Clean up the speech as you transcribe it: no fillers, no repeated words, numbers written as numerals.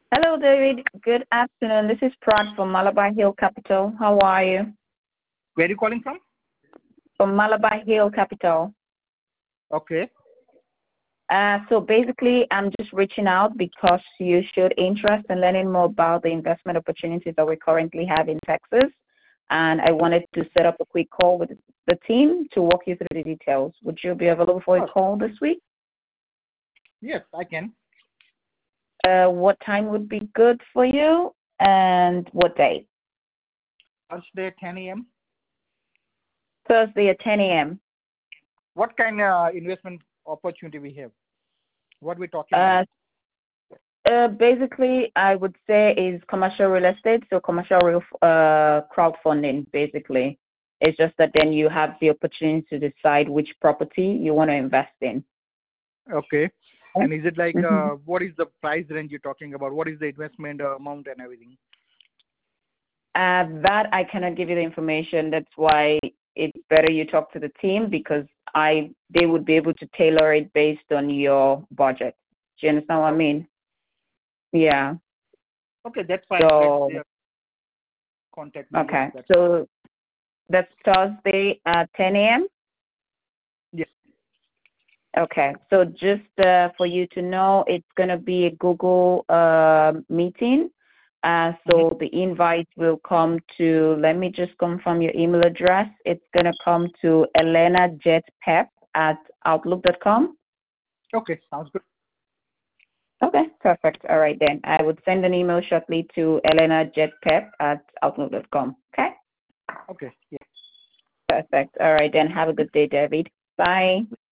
Hello, David. Good afternoon. This is Pratt from Malabar Hill Capital. How are you? Where are you calling from? From Malabar Hill Capital. Okay. So basically, I'm just reaching out because you showed interest in learning more about the investment opportunities that we currently have in Texas. And I wanted to set up a quick call with the team to walk you through the details. Would you be available for a Oh, call this week? yes, I can. What time would be good for you and what day? Thursday, 10 a.m. Thursday at 10 a.m. What kind of investment opportunity we have? What we talking about? Uh, Basically, I would say is commercial real estate, so commercial real crowdfunding, basically. It's just that then you have the opportunity to decide which property you want to invest in. Okay. And is it like, Mm-hmm. what is the price range you're talking about? What is the investment amount and everything? That I cannot give you the information. That's why it's better you talk to the team because they would be able to tailor it based on your budget. Do you understand what I Okay. mean? Yeah. Okay, that's fine. So, Let's contact me. Yes, okay. that's fine. So that's Thursday at 10 a.m.? Yes. Okay. So just for you to know, it's going to be a Google meeting. Mm-hmm. So the invite will come to, let me just confirm your email address. It's going to come to elenajetpep@outlook.com. Okay, sounds good. Okay, perfect. All right, then. I would send an email shortly to elenajetpep@outlook.com. Okay, Okay, yeah. perfect. All right, then. Have a good day, David. Bye.